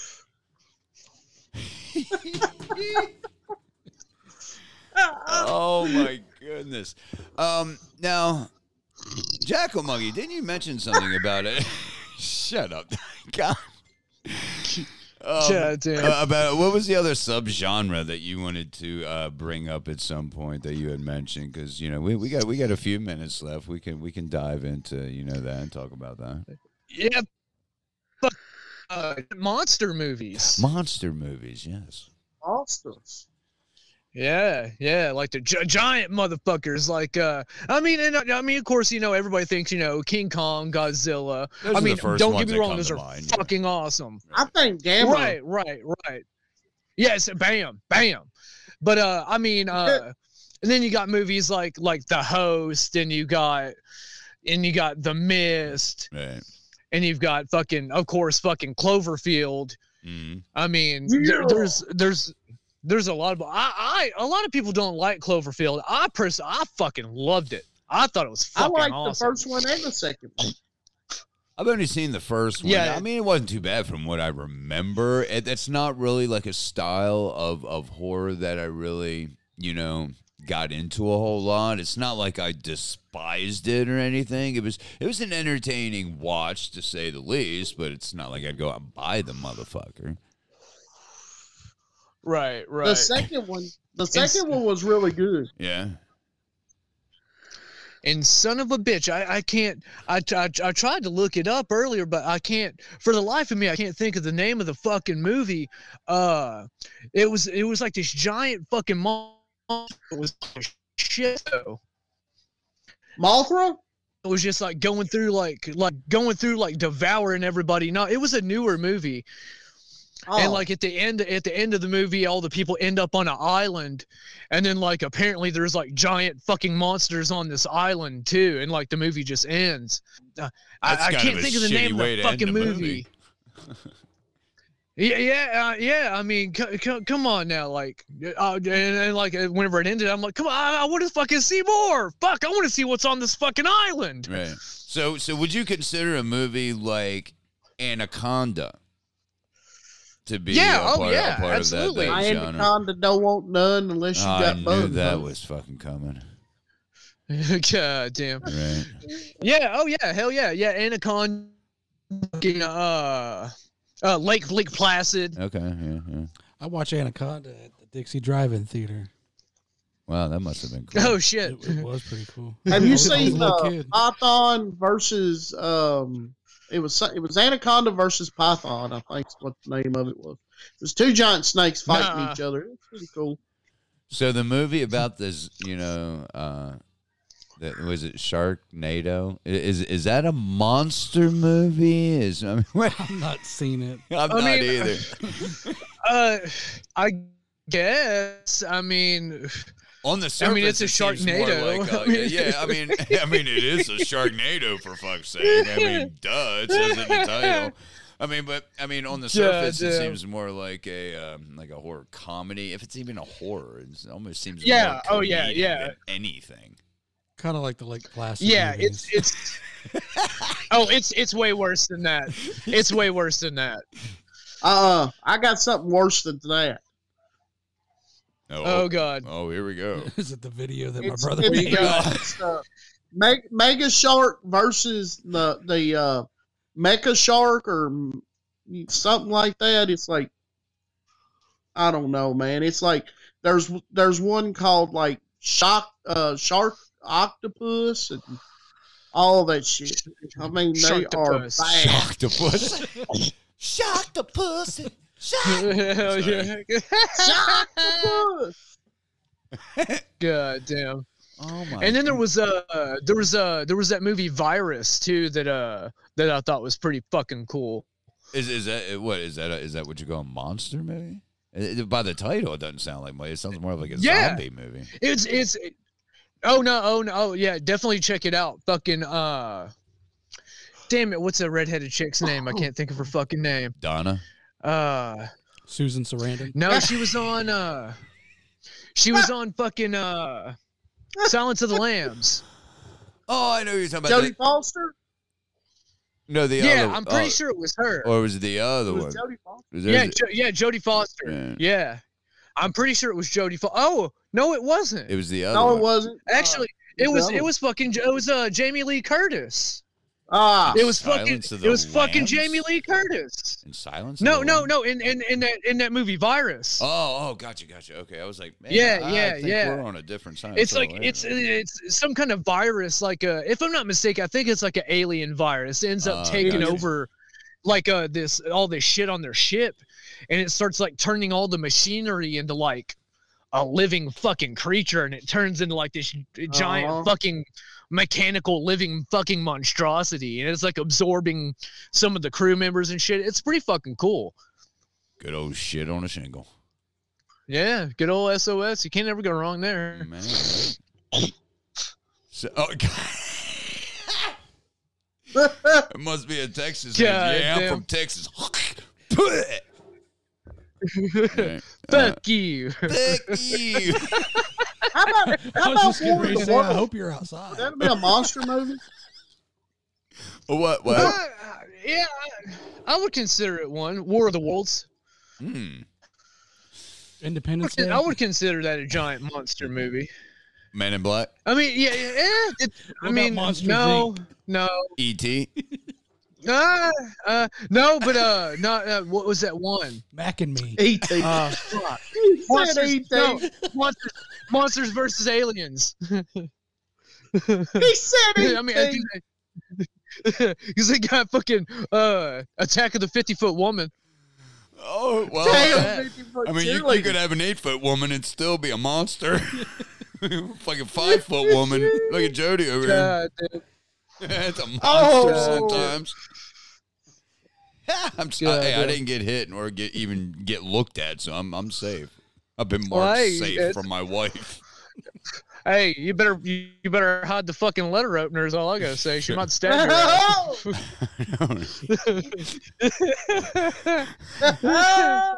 Oh, my goodness. Um, now, Jackal Monkey, didn't you mention something about it? Shut up. God. Um, God damn! Uh, about what was the other subgenre that you wanted to uh, bring up at some point that you had mentioned? Because you know we, we got we got a few minutes left. We can we can dive into you know that and talk about that. Yeah, fuck, uh, monster movies. Monster movies, yes. Monsters. Yeah, yeah, like the gi- giant motherfuckers. Like, uh, I mean, and uh, I mean, of course, you know, everybody thinks, you know, King Kong, Godzilla. Those I are the mean, first don't ones get me that wrong; come those to are mind, yeah. fucking awesome. I think Gamma. Right, right, right. Yes, bam, bam. But uh, I mean, uh, and then you got movies like like The Host, and you got, and you got The Mist, Right. and you've got fucking, of course, fucking Cloverfield. Mm-hmm. I mean, Yeah. there, there's there's there's a lot of I, I a lot of people don't like Cloverfield. I personally I fucking loved it. I thought it was I fucking like awesome. the first one and the second one. I've only seen the first one. Yeah. I mean, it wasn't too bad from what I remember. It, that's not really like a style of, of horror that I really, you know, got into a whole lot. It's not like I despised it or anything. It was it was an entertaining watch, to say the least, but it's not like I'd go out and buy the motherfucker. Right, right. The second one, the second one was really good. Yeah. And son of a bitch, I, I can't, I, I, I tried to look it up earlier, but I can't, for the life of me, I can't think of the name of the fucking movie. Uh, it was, it was like this giant fucking monster. It was shit though. Mothra? It was just like going through like, like going through like devouring everybody. No, it was a newer movie. Oh, And like at the end, at the end of the movie, all the people end up on an island, and then like apparently there's like giant fucking monsters on this island too, and like the movie just ends. Uh, I, That's I kind can't of a think of the shitty name of way the to end fucking the movie. movie. Yeah, yeah, uh, yeah. I mean, c- c- come on now, like, uh, and, and like uh, whenever it ended, I'm like, come on, I, I want to fucking see more. Fuck, I want to see what's on this fucking island. Right. So so would you consider a movie like Anaconda to be Yeah, a oh, part, yeah, a part absolutely. of that, I that genre? Anaconda don't want none unless you Oh, got I knew bugs. that on it. was fucking coming. God damn. Right. Yeah. Oh yeah. Hell yeah. Yeah. Anaconda. fucking, Uh, uh, Lake Lake Placid. Okay. Yeah, yeah. I watched Anaconda at the Dixie Drive-In Theater. Wow, that must have been cool. Oh shit. It, it was pretty cool. Have I you was- I was a seen little uh, kid. Python versus um? It was it was Anaconda versus Python. I think is what the name of it was. It was two giant snakes fighting Nah. each other. It was pretty cool. So the movie about this, you know, uh, that was it Sharknado? I- Is is that a monster movie? Is I mean, what? I'm not seen it. I'm I not mean- either. Uh, I guess. I mean, On the surface, I mean, it's a it seems more Sharknado. like, uh, I mean- yeah, I mean, I mean, it is a Sharknado for fuck's sake. I mean, duh, it says it in the title. I mean, but I mean, on the Yeah, surface, it damn. seems more like a um, like a horror comedy. If it's even a horror, it almost seems Yeah, more oh, yeah, comedic yeah. than anything. Kind of like the Lake Placid. Yeah, movies. it's it's. Oh, it's it's way worse than that. It's way worse than that. Uh, I got something worse than that. Oh God. Oh, here we go. Is it the video that It's, my brother it's, made? uh, it's, uh, Meg- Mega Shark versus the the uh, Mecha Shark or something like that. It's like I don't know, man. It's like there's there's one called like Shock uh, Shark Octopus and all that shit. I mean, they are Sharktopus. bad. Octopus. Shock the pussy. Hell yeah. Sharktopus. God damn. Oh my. And then there was uh there was uh there was that movie Virus too that uh that I thought was pretty fucking cool. Is is that what is that? Is that what you call a monster movie? It- it- by the title, it doesn't sound like. It sounds more like a Yeah. zombie movie. It's it's oh no oh no oh yeah definitely check it out. Fucking uh damn it, what's that redheaded chick's name? I can't think of her fucking name. Donna. Uh Susan Sarandon. no, she was on uh she was on fucking uh Silence of the Lambs. Oh, I know who you're talking about. Jodie The- Foster. no, the Yeah, other. I'm pretty oh, sure it was her. Or was it the It other was one? Jodie Foster. Was there- Yeah, jo- yeah, Jodie Foster. Yeah. Yeah. I'm pretty sure it was Jodie Foster. Oh, no, it wasn't. It was the other. No, one. it wasn't. Actually, Uh, it was the it other was fucking it was uh Jamie Lee Curtis. Ah, It was fucking Silence of it the was fucking Lambs? Jamie Lee Curtis. In Silence. No, of the no, Lambs? no, in, in in that in that movie Virus. Oh, oh, gotcha, gotcha. Okay, I was like, man, Yeah, I yeah, think yeah. We're on a different side. It's of like the it's land. it's some kind of virus, like a if I'm not mistaken, I think it's like an alien virus. It ends up Ah, taking gotcha. over like uh this all this shit on their ship, and it starts like turning all the machinery into like a living fucking creature, and it turns into like this giant Uh-huh. fucking mechanical living fucking monstrosity, and it's like absorbing some of the crew members and shit. It's pretty fucking cool. Good old shit on a shingle. Yeah, good old S O S. You can't ever go wrong there. Man. So, oh, it must be a Texas. thing. God yeah, I'm damn. from Texas. Right. Uh, Fuck you. Fuck you. how about how I was about just getting War ready of to the say, I Worlds? hope you're Would outside. that be a monster movie? What? Uh, What? yeah, I, I would consider it one. War of the Worlds. Hmm. Independence Day. I would consider that a giant monster movie. Men in Black. I mean, yeah, yeah. yeah, It, I What mean, about Monsters, no, Incorporated? no, E T. uh, uh, no, but uh, not uh, what was that one? Mac and Me. E T. Uh, fuck. He said Monsters, E T. no, monsters, monsters versus aliens. He said E T. I mean, I think because they got fucking uh, Attack of the fifty Foot Woman. Oh well. Damn, I mean, you, you could have an eight foot woman and still be a monster. Fucking five foot woman. Look at Jody over God, dude. there. It's a monster Oh. sometimes. I'm s- God, I, hey, I yeah. didn't get hit or get even get looked at, so I'm I'm safe. I've been marked Well, hey, safe it's- from my wife. Hey, you better you, you better hide the fucking letter opener. Is all I gotta say. She might stab your ass.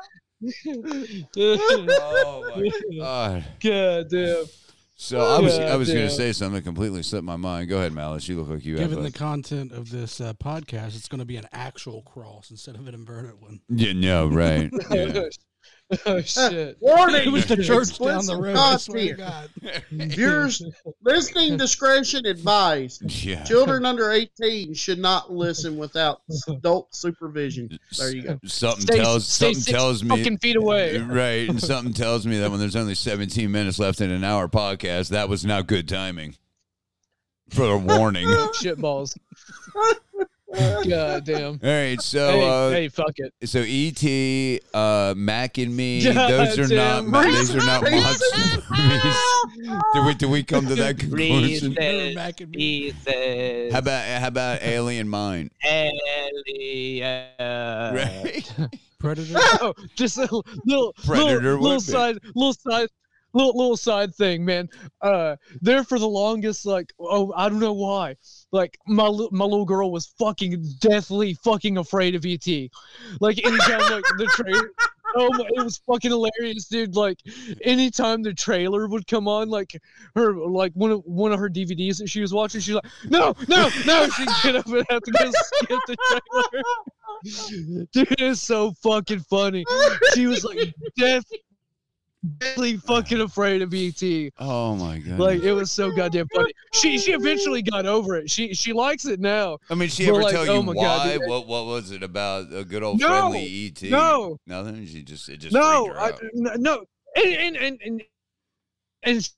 Oh my god. God damn. So I was I was God gonna damn. say something that completely slipped my mind. Go ahead, Malice. You look like you have Given a, the content of this uh, podcast, it's going to be an actual cross instead of an inverted one. Yeah, no, right. Yeah. Oh shit. Warning! It was the church down the Explicit road. I swear to content. God. Viewers, listening discretion advised. Yeah. Children under eighteen should not listen without adult supervision. There you go. Something Stay, tells stay something six tells me fucking feet away. right, and something tells me that when there's only seventeen minutes left in an hour podcast, that was not good timing. For a warning. All Shit balls. God damn. right, so Hey, uh, hey, fuck it. so E T, uh, Mac and Me, God those are not damn. ma- those are not monster movies. Did we did we come to that conclusion? Remember Mac and Me? Pieces. How about how about Alien Mind? Alien. Right. Predator. Oh, just a little, little, Predator little, little would be. side, little side, little little side thing, man. Uh, there for the longest, like, oh, I don't know why. Like, my li- my little girl was fucking deathly fucking afraid of E T. Like, anytime like the trailer, oh my, it was fucking hilarious, dude. Like, anytime the trailer would come on, like her, like one of one of her D V Ds that she was watching, she's like, no, no, no. She'd get up and have to go skip the trailer. Dude, it's so fucking funny. She was like death. Really fucking afraid of E T. Oh my god! Like, it was so goddamn funny. She she eventually got over it. She she likes it now. I mean, she But, ever like, tell you oh my why? God, what what was it about a good old No, friendly E T? no. Nothing. She just it just No, freaked her I, out. n- no, and and and and, and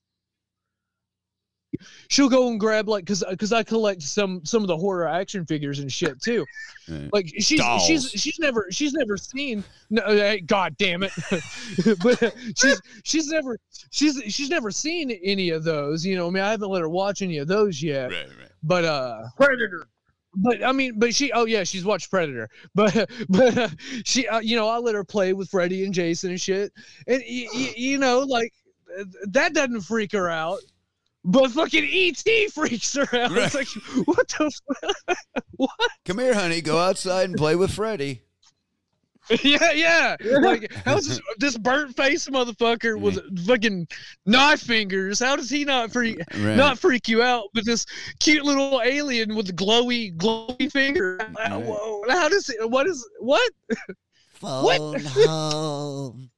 she'll go and grab like because because I collect some some of the horror action figures and shit too. Right. Like she's Dolls. she's she's never she's never seen no hey, god damn it but uh, she's she's never she's she's never seen any of those, you know. I mean, I haven't let her watch any of those yet. Right, right. But uh Predator. but I mean, but she, oh yeah, she's watched Predator, but but uh, she, uh, you know, I let her play with Freddy and Jason and shit, and y- y- you know, like uh, that doesn't freak her out, but fucking E T freaks her out. Right. It's like, what the, fuck? What? Come here, honey. Go outside and play with Freddy. Yeah, yeah. Like, how's this, this burnt face motherfucker with fucking knife fingers? How does he not freak Right. not freak you out? But this cute little alien with the glowy glowy finger. Right. Whoa, how does it? What is what? Phone home.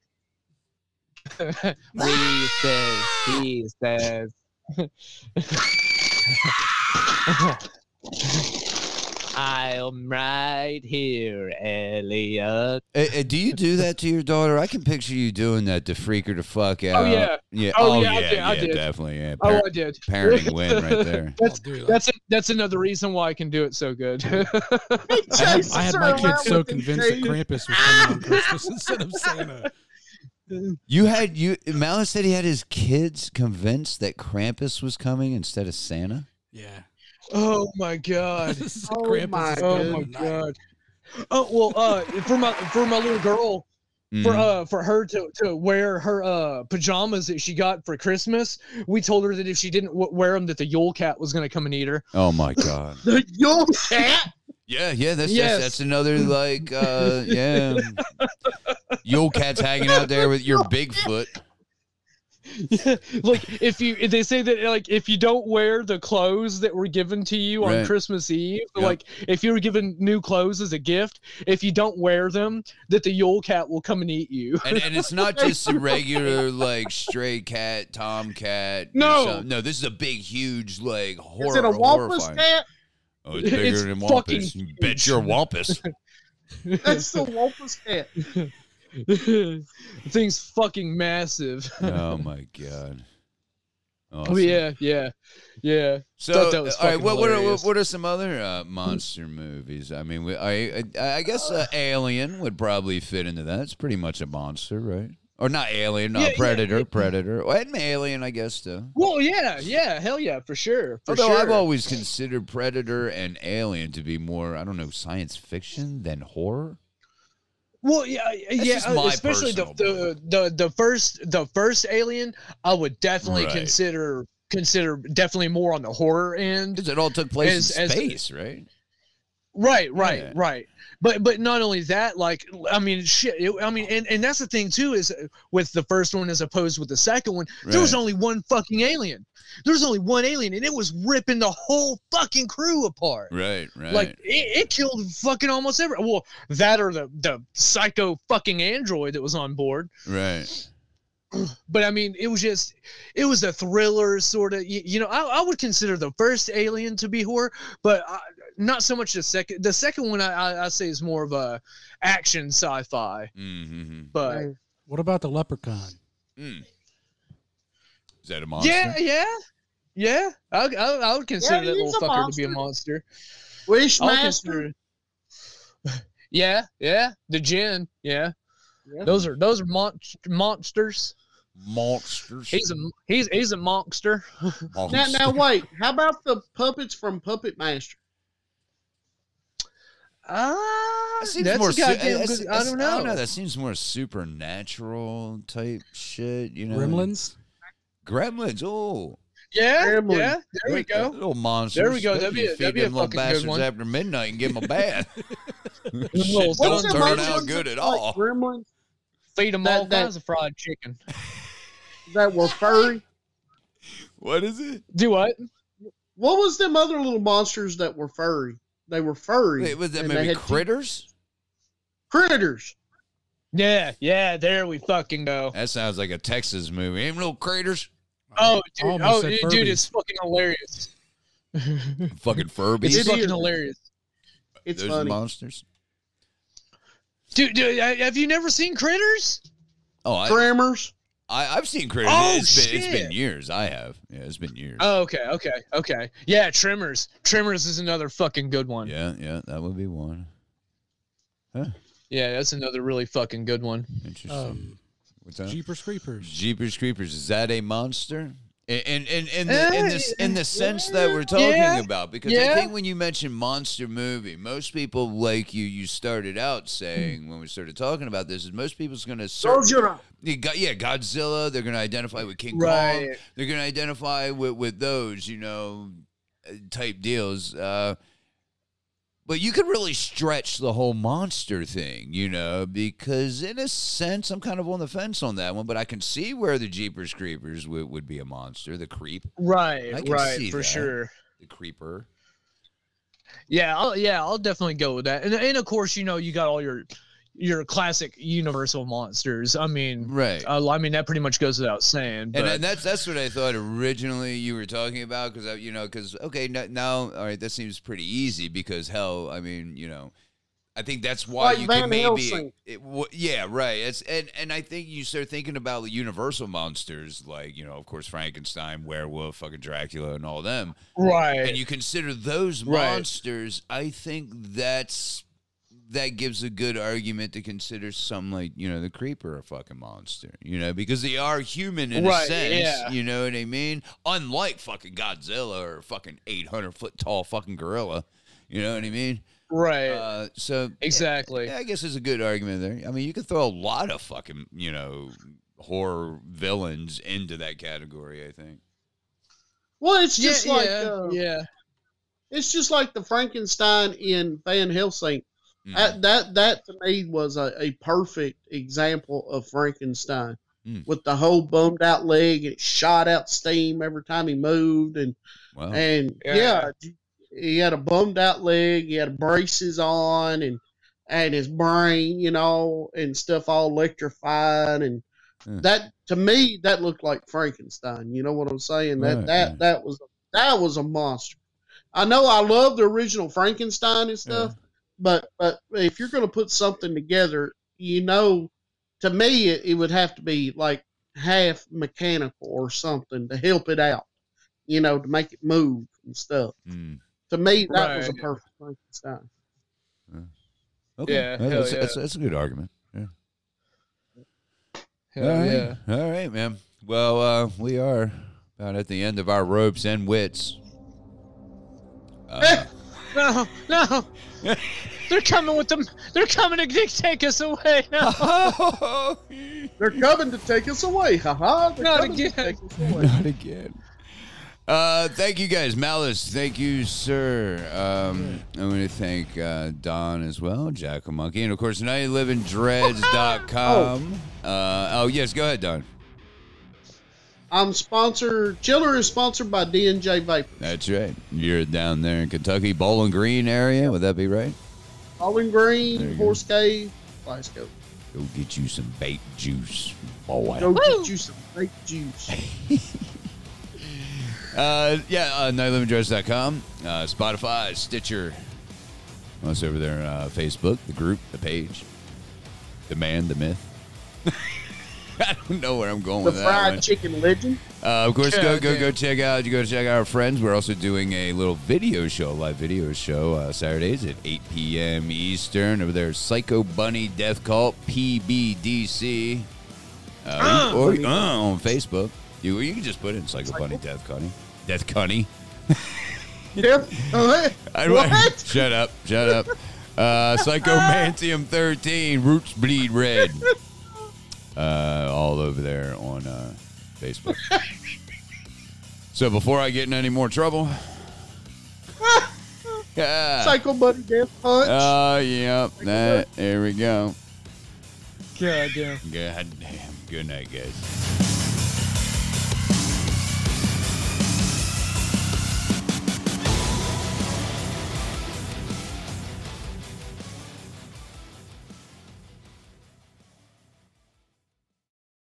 He says. He says. I'm right here, Elliot. Hey, hey, do you do that to your daughter? I can picture you doing that to freak her the fuck out. Oh, yeah. Yeah. Oh, Oh, yeah, I yeah. did, I yeah, did. definitely. Yeah. Oh, Par- I did. parenting win right there. That's Oh, dude, that's a, that's another reason why I can do it so good. I had, I had my kids so convinced that Krampus was coming on Christmas instead of Santa. You had you. Malice said he had his kids convinced that Krampus was coming instead of Santa. Yeah. Oh my god. Oh Krampus my is Oh good my tonight. god. Oh well, uh, for my for my little girl, for Mhm. uh for her to to wear her uh pajamas that she got for Christmas, we told her that if she didn't w- wear them, that the Yule Cat was gonna come and eat her. Oh my god. The Yule Cat. Yeah, yeah. That's Yes. just, that's another like uh yeah. Yule Cat's hanging out there with your Bigfoot. Like, if you they say that, like, if you don't wear the clothes that were given to you on Right. Christmas Eve, Yep. like if you were given new clothes as a gift, if you don't wear them, that the Yule Cat will come and eat you. And and it's not just a regular like stray cat, tomcat. or No. something. No, this is a big, huge like horror. Is it a Wampus horrifying. cat? Oh, it's bigger It's than fucking Wampus. You bet your Wampus. That's the Wampus cat. The thing's fucking massive. Oh my god. Awesome. Oh yeah, yeah, yeah. So, Thought that was all right, fucking what, what, are, hilarious. what are some other uh, monster movies? I mean, we, I, I I guess uh, Alien would probably fit into that. It's pretty much a monster, right? Or not Alien, no, Yeah, yeah, Predator, yeah. Predator. Well, and Alien, I guess, too. Well, yeah, yeah, hell yeah, for sure. For Although sure. I've always considered Predator and Alien to be more, I don't know, science fiction than horror. Well, yeah, yeah, just uh, my especially the, personal the the the first the first Alien, I would definitely Right. consider consider definitely more on the horror end. Because it all took place As- in as- space, right? Right, right, Yeah. right. But but not only that, like, I mean, shit. It, I mean, and, and that's the thing too, is with the first one as opposed with the second one, there was Right. only one fucking alien. There was only one alien, and it was ripping the whole fucking crew apart. Right, right. Like it, it killed fucking almost every. Well, that or the the psycho fucking android that was on board. right. But I mean, it was just, it was a thriller sort of. You, you know, I, I would consider the first Alien to be horror, but I, not so much the second. The second one I, I, I say is more of a action sci-fi. Mm-hmm. But What about the Leprechaun? Mm. Is that a monster? yeah, yeah, yeah. I, I, I would consider Yeah, that he's little a fucker to be a monster. monster. I would Wishmaster. consider. Yeah, yeah. The Jinn. Yeah, Yeah. those are those are mon- monsters. Monsters. He's a he's he's a monster. Now, Monsters. now wait. How about the puppets from Puppet Master? Ah, That seems that's more a su- goddamn that's- good. I that's- don't know. That seems more supernatural type shit. You know, Gremlins? Gremlins. Oh. Yeah, Gremlins. yeah. There we go. Little monsters. There we go. That'd be a- Feed that'd be a them little fucking good bastards one. after midnight and give them a bath. Little Shit Don't What's don't them turn other out ones good that at like all. Gremlins Feed them That- all that- kinds of fried chicken. that were furry. What is it? Do what? What was them other little monsters that were furry? They were furry. Wait, was that and they maybe had critters? critters. Yeah, yeah. There we fucking go. That sounds like a Texas movie. Ain't little critters? Oh, I dude, almost oh, said dude, Furbies. it's fucking hilarious. Fucking Furbies. It's It fucking is. hilarious. It's Those are funny. monsters. Dude, dude, have you never seen Critters? Oh, I, Tremors. I I've seen critters. Oh, it's been it's been shit. years. I have. Yeah, it's been years. Oh, okay, okay, okay. Yeah, Tremors. Tremors is another fucking good one. Yeah, yeah, that would be one. Huh? Yeah, that's another really fucking good one. Interesting. Um, What's that? Jeepers Creepers. Jeepers Creepers. Is that a monster? In in in, in, the, in Uh, this in the sense that we're talking yeah, about, because I yeah. think when you mention monster movie, most people like you you started out saying when we started talking about this is most people's going to search. Gojira. You got, yeah, Godzilla. They're going to identify with King Kong. Right. They're going to identify with, with those, you know, uh, type deals. Uh, but you could really stretch the whole monster thing, you know, because in a sense, I'm kind of on the fence on that one. But I can see where the Jeepers Creepers would, would be a monster, the creep, I Right, can right, see for that. sure. the creeper. Yeah, I'll, yeah, I'll definitely go with that. And, and of course, you know, you got all your your classic Universal monsters. I mean, Right. uh, I mean that pretty much goes without saying. But And, and that's that's what I thought originally you were talking about, because you know, because okay, now, now all right, that seems pretty easy because hell, I mean, you know, I think that's why Like you Van can maybe, Helsing. it, w- yeah, right. It's and and I think you start thinking about the Universal monsters, like you know, of course, Frankenstein, werewolf, fucking Dracula, and all them, right, and you consider those Right. monsters. I think that's. That gives a good argument to consider something like, you know, the creeper a fucking monster, you know, because they are human in Right, a sense, yeah. you know what I mean? Unlike fucking Godzilla or fucking eight hundred foot tall fucking gorilla, you know what I mean? right, Uh, so, exactly. yeah, I guess there's a good argument there. I mean, you could throw a lot of fucking, you know, horror villains into that category, I think. Well, it's Yeah, just like yeah, uh, yeah, it's just like the Frankenstein in Van Helsing. Mm. That, that that to me was a, a perfect example of Frankenstein, Mm. with the whole bummed out leg and it shot out steam every time he moved, and Wow. and Yeah. yeah, he had a bummed out leg, he had braces on, and and his brain, you know, and stuff all electrified, and Yeah. that to me that looked like Frankenstein. You know what I'm saying? That Right, that yeah. that was that was a monster. I know I love the original Frankenstein and stuff. But but if you're going to put something together, you know, to me it, it would have to be like half mechanical or something to help it out, you know, to make it move and stuff. Mm. To me, that was a Right. perfect Frankenstein. Okay. Yeah, hell that's, yeah. That's, that's a good argument. Yeah. Hell All right. yeah. All right, man. Well, uh, we are about at the end of our ropes and wits. Uh, No, no, they're coming with them. They're coming to take us away. No. They're coming to take us away, haha. They're Not coming to again. take us away. Not again. Uh, thank you guys. Malice, thank you, sir. Um, I want to thank uh, Don as well, Jackal Monkey, and of course, night living dreads dot com. uh, oh, yes, go ahead, Don. I'm sponsored. Chiller is sponsored by D and J Vapor. That's right. You're down there in Kentucky, Bowling Green area. Would that be right? Bowling There you Green, go. Horse Cave, Glasgow. Go get you some bait juice, boy. Go get you some fake juice. Uh, yeah, uh, night living dreads dot com, uh, Spotify, Stitcher. Also over there, uh, Facebook, the group, the page, the man, the myth. I don't know where I'm going The with that fried one. chicken legend. Uh, of course, Yeah, go go yeah. go check out. You go check out our friends. We're also doing a little video show, live video show, uh, Saturdays at eight p.m. Eastern. Over there, Psycho Bunny Death Cult P B D C, uh, or, or uh, on Facebook. You you can just put in Psycho Bunny Death Cunny, Death Cunny. Yep. Uh, I- what? Shut up! Shut up! Uh, Psychomantium thirteen, Roots Bleed Red. Uh, all over there on uh, Facebook. So before I get in any more trouble, yeah. Psycho Buddy Death Punch. Oh, uh, yep. That. There we go. God damn. God damn. Good night, guys.